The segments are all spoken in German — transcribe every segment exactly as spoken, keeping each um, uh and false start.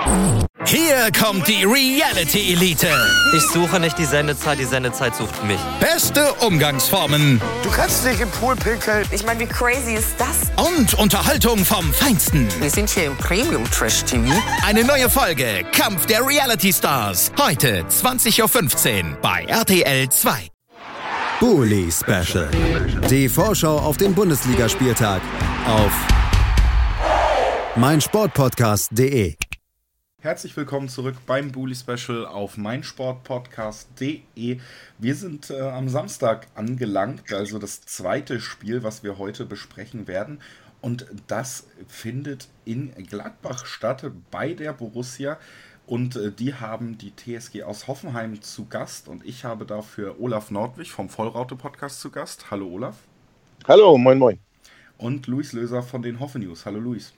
Hier kommt die Reality Elite. Ich suche nicht die Sendezeit, die Sendezeit sucht mich. Beste Umgangsformen. Du kannst nicht im Pool pinkeln. Ich meine, wie crazy ist das? Und Unterhaltung vom Feinsten. Wir sind hier im Premium-Trash-T V. Eine neue Folge Kampf der Reality Stars. Heute zwanzig Uhr fünfzehn bei R T L zwei. Bully Special. Die Vorschau auf den Bundesligaspieltag auf meinsportpodcast punkt de. Herzlich willkommen zurück beim Bully Special auf meinsportpodcast punkt de. Wir sind äh, am Samstag angelangt, also das zweite Spiel, was wir heute besprechen werden. Und das findet in Gladbach statt, bei der Borussia. Und äh, die haben die T S G aus Hoffenheim zu Gast. Und ich habe dafür Olaf Nordwig vom Vollraute-Podcast zu Gast. Hallo Olaf. Hallo, moin moin. Und Luis Löser von den Hoffe News. Hallo Luis.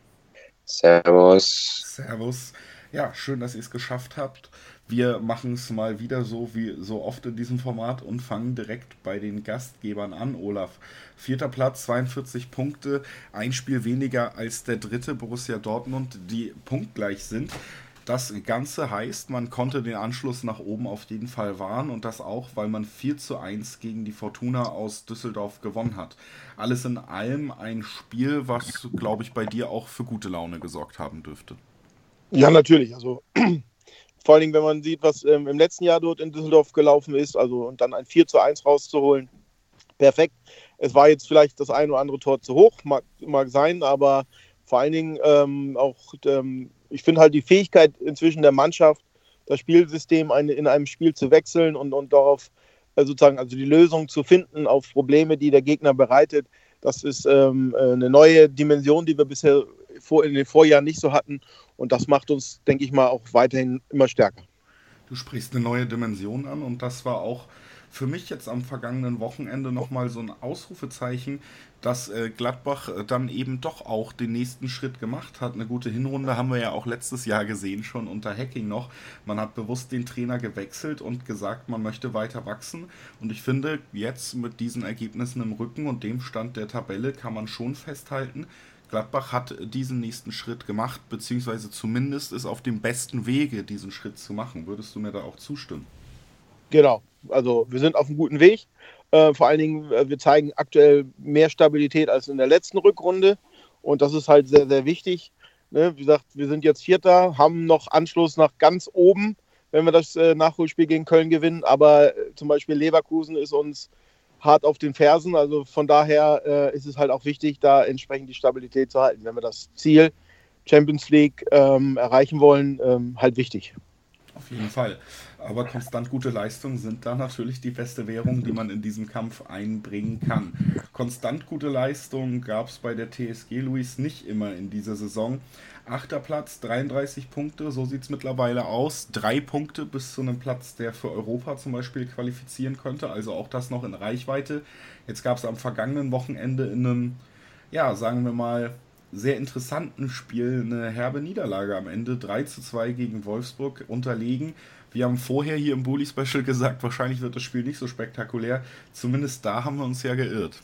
Servus. Servus. Ja, schön, dass ihr es geschafft habt. Wir machen es mal wieder so wie so oft in diesem Format und fangen direkt bei den Gastgebern an. Olaf, vierter Platz, zweiundvierzig Punkte, ein Spiel weniger als der dritte Borussia Dortmund, die punktgleich sind. Das Ganze heißt, man konnte den Anschluss nach oben auf jeden Fall wahren und das auch, weil man vier zu eins gegen die Fortuna aus Düsseldorf gewonnen hat. Alles in allem ein Spiel, was, glaube ich, bei dir auch für gute Laune gesorgt haben dürfte. Ja, natürlich. Also vor allen Dingen, wenn man sieht, was ähm, im letzten Jahr dort in Düsseldorf gelaufen ist, also und dann ein vier zu eins rauszuholen, perfekt. Es war jetzt vielleicht das ein oder andere Tor zu hoch, mag, mag sein, aber vor allen Dingen ähm, auch, ähm, ich finde halt die Fähigkeit inzwischen der Mannschaft, das Spielsystem ein, in einem Spiel zu wechseln und, und darauf äh, sozusagen, also die Lösung zu finden auf Probleme, die der Gegner bereitet, das ist ähm, eine neue Dimension, die wir bisher vor, in den Vorjahren nicht so hatten und das macht uns, denke ich mal, auch weiterhin immer stärker. Du sprichst eine neue Dimension an und das war auch für mich jetzt am vergangenen Wochenende nochmal so ein Ausrufezeichen, dass äh, Gladbach äh, dann eben doch auch den nächsten Schritt gemacht hat. Eine gute Hinrunde haben wir ja auch letztes Jahr gesehen, schon unter Hacking noch. Man hat bewusst den Trainer gewechselt und gesagt, man möchte weiter wachsen. Und ich finde, jetzt mit diesen Ergebnissen im Rücken und dem Stand der Tabelle kann man schon festhalten, Gladbach hat diesen nächsten Schritt gemacht, beziehungsweise zumindest ist auf dem besten Wege, diesen Schritt zu machen. Würdest du mir da auch zustimmen? Genau, also wir sind auf einem guten Weg. Äh, vor allen Dingen, äh, wir zeigen aktuell mehr Stabilität als in der letzten Rückrunde und das ist halt sehr, sehr wichtig. Ne? Wie gesagt, wir sind jetzt Vierter, haben noch Anschluss nach ganz oben, wenn wir das äh, Nachholspiel gegen Köln gewinnen, aber äh, zum Beispiel Leverkusen ist uns hart auf den Fersen, also von daher äh, ist es halt auch wichtig, da entsprechend die Stabilität zu halten, wenn wir das Ziel Champions League ähm, erreichen wollen, ähm, halt wichtig. Auf jeden Fall. Aber konstant gute Leistungen sind da natürlich die beste Währung, die man in diesem Kampf einbringen kann. Konstant gute Leistungen gab es bei der T S G, Luis, nicht immer in dieser Saison. Achter Platz, dreiunddreißig Punkte, so sieht es mittlerweile aus. Drei Punkte bis zu einem Platz, der für Europa zum Beispiel qualifizieren könnte. Also auch das noch in Reichweite. Jetzt gab es am vergangenen Wochenende in einem, ja, sagen wir mal, sehr interessanten Spiel eine herbe Niederlage am Ende. drei zu zwei gegen Wolfsburg unterlegen. Wir haben vorher hier im Bully Special gesagt, wahrscheinlich wird das Spiel nicht so spektakulär. Zumindest da haben wir uns ja geirrt.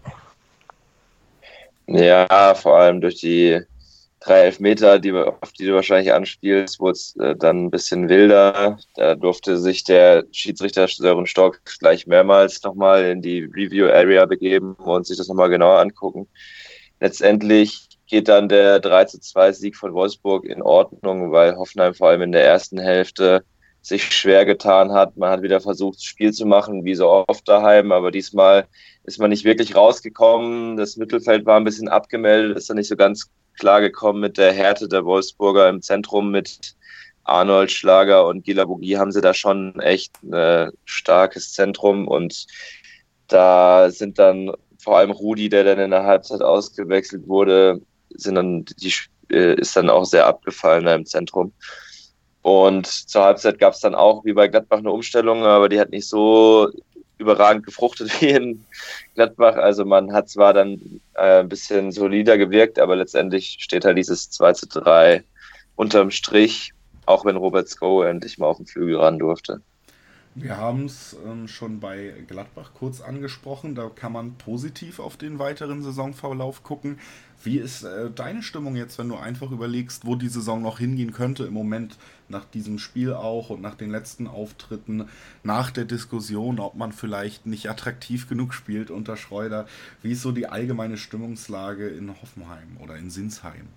Ja, vor allem durch die drei Elfmeter, die, auf die du wahrscheinlich anspielst, wurde es äh, dann ein bisschen wilder. Da durfte sich der Schiedsrichter Sören Stork gleich mehrmals nochmal in die Review-Area begeben und sich das nochmal genauer angucken. Letztendlich geht dann der drei zu zwei Sieg von Wolfsburg in Ordnung, weil Hoffenheim vor allem in der ersten Hälfte sich schwer getan hat. Man hat wieder versucht, das Spiel zu machen, wie so oft daheim, aber diesmal ist man nicht wirklich rausgekommen. Das Mittelfeld war ein bisschen abgemeldet, ist dann nicht so ganz klar gekommen mit der Härte der Wolfsburger im Zentrum. Mit Arnold, Schlager und Gila Bogi haben sie da schon echt ein starkes Zentrum und da sind dann vor allem Rudi, der dann in der Halbzeit ausgewechselt wurde, sind dann die, ist dann auch sehr abgefallen da im Zentrum. Und zur Halbzeit gab es dann auch wie bei Gladbach eine Umstellung, aber die hat nicht so überragend gefruchtet wie in Gladbach. Also man hat zwar dann äh, ein bisschen solider gewirkt, aber letztendlich steht halt dieses zwei zu drei unterm Strich, auch wenn Robert Sko endlich mal auf den Flügel ran durfte. Wir haben es ähm, schon bei Gladbach kurz angesprochen, da kann man positiv auf den weiteren Saisonverlauf gucken. Wie ist äh, deine Stimmung jetzt, wenn du einfach überlegst, wo die Saison noch hingehen könnte im Moment nach diesem Spiel auch und nach den letzten Auftritten, nach der Diskussion, ob man vielleicht nicht attraktiv genug spielt unter Schreuder? Wie ist so die allgemeine Stimmungslage in Hoffenheim oder in Sinsheim?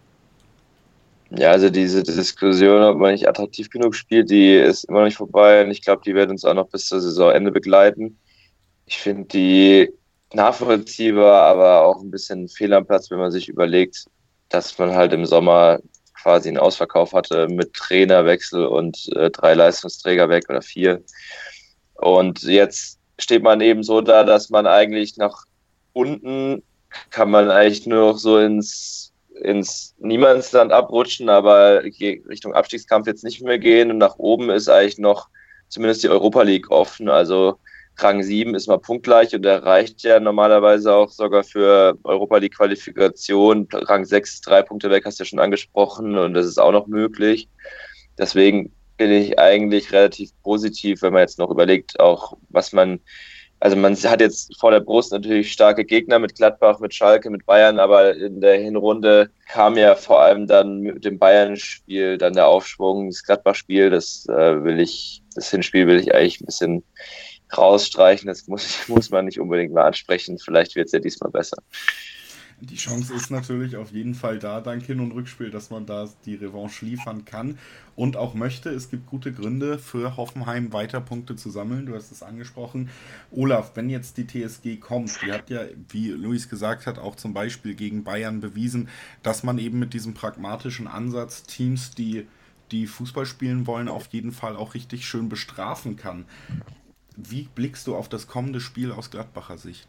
Ja, also diese Diskussion, ob man nicht attraktiv genug spielt, die ist immer noch nicht vorbei und ich glaube, die wird uns auch noch bis zur Saisonende begleiten. Ich finde die nachvollziehbar, aber auch ein bisschen fehl am Platz, wenn man sich überlegt, dass man halt im Sommer quasi einen Ausverkauf hatte mit Trainerwechsel und äh, drei Leistungsträger weg oder vier. Und jetzt steht man eben so da, dass man eigentlich nach unten kann man eigentlich nur noch so ins ins Niemandsland abrutschen, aber Richtung Abstiegskampf jetzt nicht mehr gehen und nach oben ist eigentlich noch zumindest die Europa League offen, also Rang sieben ist mal punktgleich und der reicht ja normalerweise auch sogar für Europa League Qualifikation. Rang sechs ist drei Punkte weg, hast du ja schon angesprochen und das ist auch noch möglich. Deswegen bin ich eigentlich relativ positiv, wenn man jetzt noch überlegt, auch was man Also man hat jetzt vor der Brust natürlich starke Gegner mit Gladbach, mit Schalke, mit Bayern, aber in der Hinrunde kam ja vor allem dann mit dem Bayern-Spiel dann der Aufschwung, das Gladbach-Spiel, das äh, will ich, das Hinspiel will ich eigentlich ein bisschen rausstreichen, das muss, muss man nicht unbedingt mal ansprechen, vielleicht wird es ja diesmal besser. Die Chance ist natürlich auf jeden Fall da, dank Hin- und Rückspiel, dass man da die Revanche liefern kann und auch möchte. Es gibt gute Gründe für Hoffenheim, weiter Punkte zu sammeln. Du hast es angesprochen. Olaf, wenn jetzt die T S G kommt, die hat ja, wie Luis gesagt hat, auch zum Beispiel gegen Bayern bewiesen, dass man eben mit diesem pragmatischen Ansatz Teams, die, die Fußball spielen wollen, auf jeden Fall auch richtig schön bestrafen kann. Wie blickst du auf das kommende Spiel aus Gladbacher Sicht?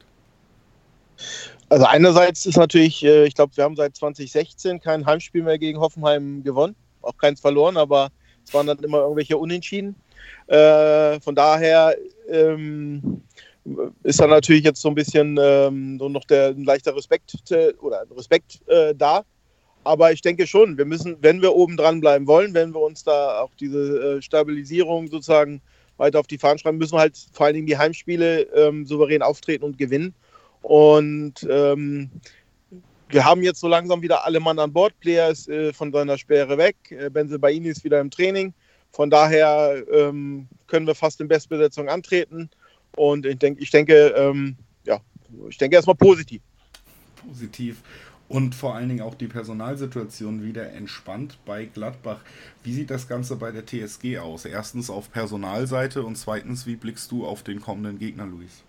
Also einerseits ist natürlich, ich glaube, wir haben seit zwanzig sechzehn kein Heimspiel mehr gegen Hoffenheim gewonnen, auch keins verloren, aber es waren dann immer irgendwelche Unentschieden. Äh, von daher ähm, ist da natürlich jetzt so ein bisschen ähm, so noch der ein leichter Respekt äh, oder Respekt äh, da. Aber ich denke schon, wir müssen, wenn wir oben dran bleiben wollen, wenn wir uns da auch diese äh, Stabilisierung sozusagen weiter auf die Fahnen schreiben, müssen wir halt vor allen Dingen die Heimspiele ähm, souverän auftreten und gewinnen. Und ähm, wir haben jetzt so langsam wieder alle Mann an Bord. Player ist äh, von seiner Sperre weg. Äh, Bensebaini ist wieder im Training. Von daher ähm, können wir fast in Bestbesetzung antreten. Und ich, denk, ich denke, ähm, ja, ich denke erstmal positiv. Positiv. Und vor allen Dingen auch die Personalsituation wieder entspannt bei Gladbach. Wie sieht das Ganze bei der T S G aus? Erstens auf Personalseite und zweitens, wie blickst du auf den kommenden Gegner, Luis?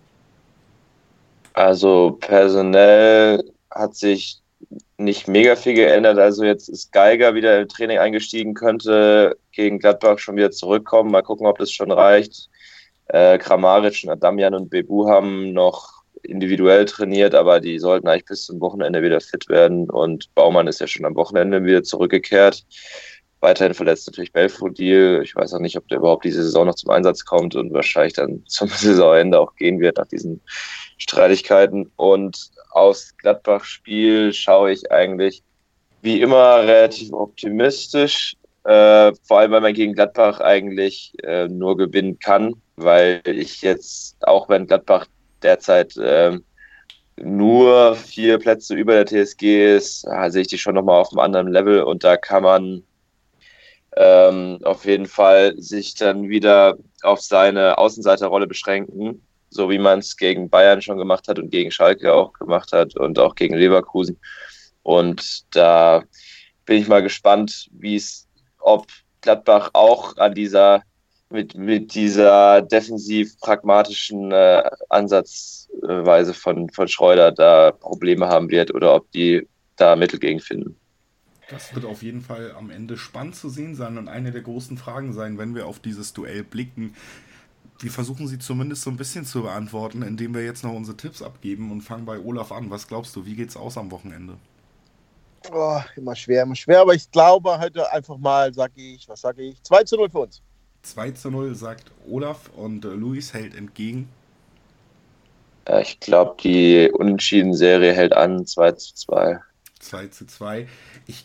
Also personell hat sich nicht mega viel geändert. Also jetzt ist Geiger wieder im Training eingestiegen, könnte gegen Gladbach schon wieder zurückkommen. Mal gucken, ob das schon reicht. Äh, Kramaric, Adamian und Bebu haben noch individuell trainiert, aber die sollten eigentlich bis zum Wochenende wieder fit werden. Und Baumann ist ja schon am Wochenende wieder zurückgekehrt. Weiterhin verletzt natürlich Belfodil. Ich weiß auch nicht, ob der überhaupt diese Saison noch zum Einsatz kommt und wahrscheinlich dann zum Saisonende auch gehen wird nach diesen Streitigkeiten. Und aus Gladbach-Spiel schaue ich eigentlich wie immer relativ optimistisch. Äh, vor allem, weil man gegen Gladbach eigentlich äh, nur gewinnen kann, weil ich jetzt, auch wenn Gladbach derzeit äh, nur vier Plätze über der T S G ist, äh, sehe ich die schon nochmal auf einem anderen Level und da kann man ähm, auf jeden Fall sich dann wieder auf seine Außenseiterrolle beschränken, so wie man es gegen Bayern schon gemacht hat und gegen Schalke auch gemacht hat und auch gegen Leverkusen. Und da bin ich mal gespannt, wie es, ob Gladbach auch an dieser mit, mit dieser defensiv-pragmatischen äh, Ansatzweise von, von Schreuder da Probleme haben wird oder ob die da Mittel gegen finden. Das wird auf jeden Fall am Ende spannend zu sehen sein und eine der großen Fragen sein, wenn wir auf dieses Duell blicken. Wir versuchen sie zumindest so ein bisschen zu beantworten, indem wir jetzt noch unsere Tipps abgeben und fangen bei Olaf an. Was glaubst du, wie geht's aus am Wochenende? Oh, immer schwer, immer schwer, aber ich glaube heute einfach mal, sag ich, was sage ich, zwei zu null für uns. zwei zu null sagt Olaf und äh, Luis hält entgegen. Ja, ich glaube, die Unentschieden-Serie hält an, zwei zu zwei. zwei zu zwei. Ich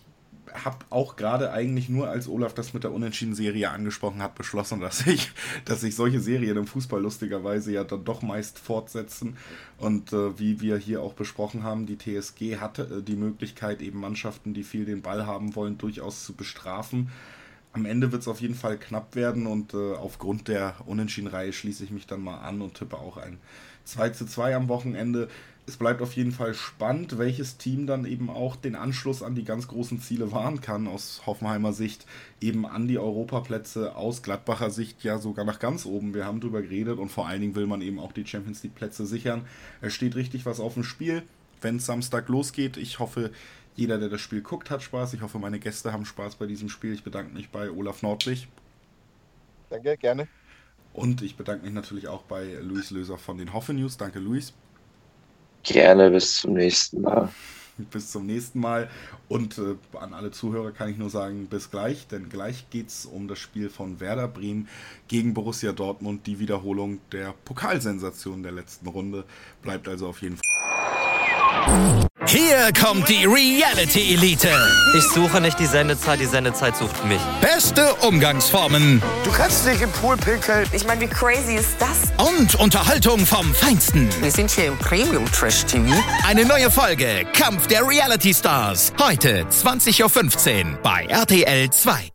habe auch gerade eigentlich nur, als Olaf das mit der Unentschieden-Serie angesprochen hat, beschlossen, dass ich, dass sich solche Serien im Fußball lustigerweise ja dann doch meist fortsetzen. Und äh, wie wir hier auch besprochen haben, die T S G hatte äh, die Möglichkeit, eben Mannschaften, die viel den Ball haben wollen, durchaus zu bestrafen. Am Ende wird es auf jeden Fall knapp werden und äh, aufgrund der Unentschieden-Reihe schließe ich mich dann mal an und tippe auch ein zwei zu zwei am Wochenende. Es bleibt auf jeden Fall spannend, welches Team dann eben auch den Anschluss an die ganz großen Ziele wahren kann, aus Hoffenheimer Sicht eben an die Europaplätze, aus Gladbacher Sicht ja sogar nach ganz oben. Wir haben drüber geredet und vor allen Dingen will man eben auch die Champions League Plätze sichern. Es steht richtig was auf dem Spiel, wenn es Samstag losgeht. Ich hoffe, jeder, der das Spiel guckt, hat Spaß. Ich hoffe, meine Gäste haben Spaß bei diesem Spiel. Ich bedanke mich bei Olaf Nordwig. Danke, gerne. Und ich bedanke mich natürlich auch bei Luis Löser von den Hoffe News. Danke, Luis. Gerne, bis zum nächsten Mal. Bis zum nächsten Mal. Und äh, an alle Zuhörer kann ich nur sagen, bis gleich, denn gleich geht es um das Spiel von Werder Bremen gegen Borussia Dortmund. Die Wiederholung der Pokalsensation der letzten Runde bleibt also auf jeden Fall. Hier kommt die Reality Elite. Ich suche nicht die Sendezeit, die Sendezeit sucht mich. Beste Umgangsformen Du kannst dich im Pool pinkeln. Ich meine, wie crazy ist das? und Unterhaltung vom Feinsten. Wir sind hier im Premium-Trash-T V. Eine neue Folge Kampf der Reality Stars. Heute zwanzig Uhr fünfzehn bei R T L zwei.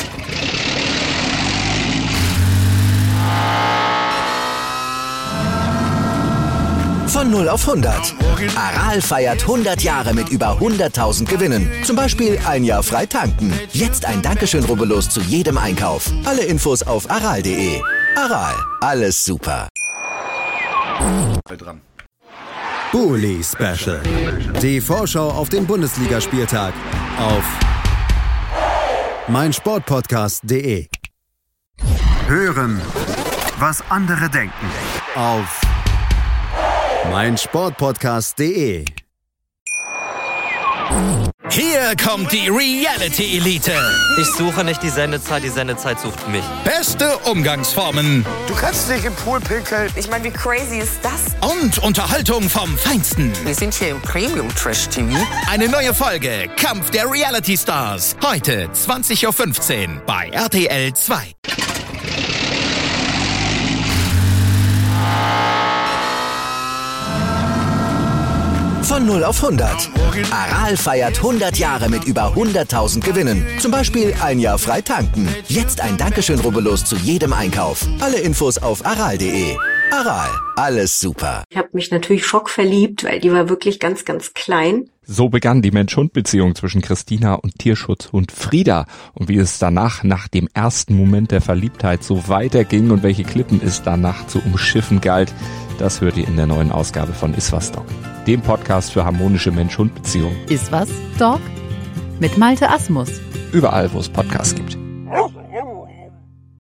Von null auf hundert. Aral feiert hundert Jahre mit über hunderttausend Gewinnen. Zum Beispiel ein Jahr frei tanken. Jetzt ein Dankeschön, rubbellos zu jedem Einkauf. Alle Infos auf aral punkt de. Aral, alles super. Dran. Bully Special. Die Vorschau auf den Bundesligaspieltag auf meinsportpodcast punkt de. Hören, was andere denken auf meinsportpodcast punkt de. Hier kommt die Reality Elite. Ich suche nicht die Sendezeit, die Sendezeit sucht mich. Beste Umgangsformen Du kannst dich im Pool pinkeln. Ich meine, wie crazy ist das? und Unterhaltung vom Feinsten. Wir sind hier im Premium-Trash-T V. Eine neue Folge Kampf der Reality Stars. Heute zwanzig Uhr fünfzehn bei R T L zwei. Von null auf hundert. Aral feiert hundert Jahre mit über hunderttausend Gewinnen. Zum Beispiel ein Jahr frei tanken. Jetzt ein Dankeschön, rubbellos zu jedem Einkauf. Alle Infos auf aral punkt de. Aral, alles super. Ich habe mich natürlich schockverliebt, weil die war wirklich ganz, ganz klein. So begann die Mensch-Hund-Beziehung zwischen Christina und Tierschutzhund Frieda. Und wie es danach, nach dem ersten Moment der Verliebtheit, so weiterging und welche Klippen es danach zu umschiffen galt, das hört ihr in der neuen Ausgabe von Iswas Dog, dem Podcast für harmonische Mensch-Hund-Beziehungen. Iswas Dog mit Malte Asmus. Überall, wo es Podcasts gibt.